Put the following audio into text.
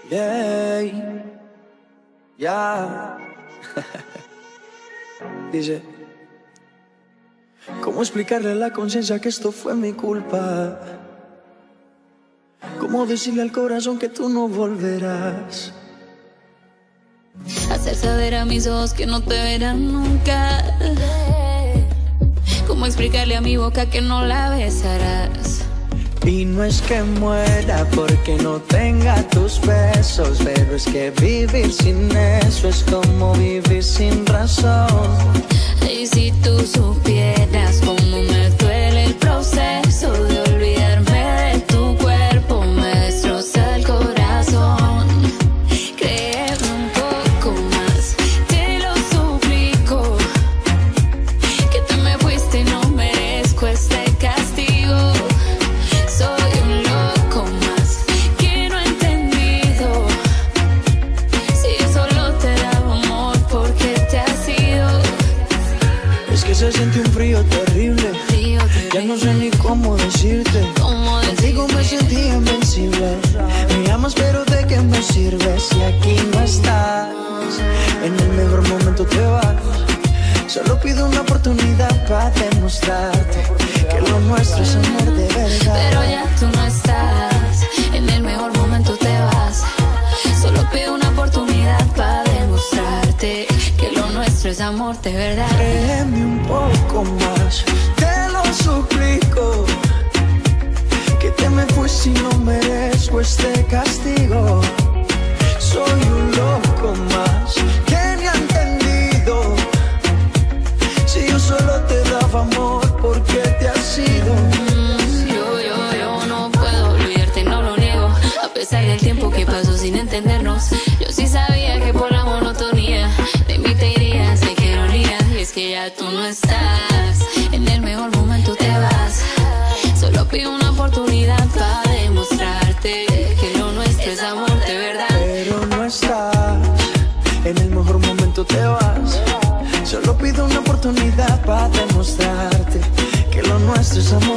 Yeah, ya. Dice, ¿cómo explicarle a la conciencia que esto fue mi culpa? ¿Cómo decirle al corazón que tú no volverás? Hacer saber a mis ojos que no te verán nunca. ¿Cómo explicarle a mi boca que no la besarás? Y no es que muera porque no tenga tus besos, pero es que vivir sin eso es como vivir sin razón. Y si tú supieras cómo me duele el proceso de olvidarme de tu cuerpo, me destroza el corazón. Créeme un poco más, te lo suplico, que te me fuiste y no merezco este castigo. Soy un loco más que no he entendido. Si yo solo te daba amor, ¿por qué te has ido? Es que se siente un frío terrible. Ya no sé ni cómo decirte. Contigo me sentí invencible. Me amas pero ¿de qué me sirve si aquí no estás? En el mejor momento te vas. Solo pido una oportunidad para demostrarte que lo nuestro es amor de verdad. Pero ya tú no estás, en el mejor momento te vas. Solo pido una oportunidad para demostrarte que lo nuestro es amor de verdad. Créeme un poco más, te lo suplico, que te me fuiste y no merezco este castigo. Soy un loco más que ni ha entendido. Si yo solo te daba amor, ¿por qué te has ido? Yo no puedo olvidarte, no lo niego. A pesar del tiempo que pasó sin entendernos, yo sí sabía que por la monotonía de mí te irías, sé que dolía. Y es que ya tú no estás, en el mejor momento te vas. Solo pido una oportunidad para demostrarte que lo nuestro es amor de verdad. Pero no estás, en el mejor momento te vas. Solo pido una oportunidad para demostrarte que lo nuestro es amor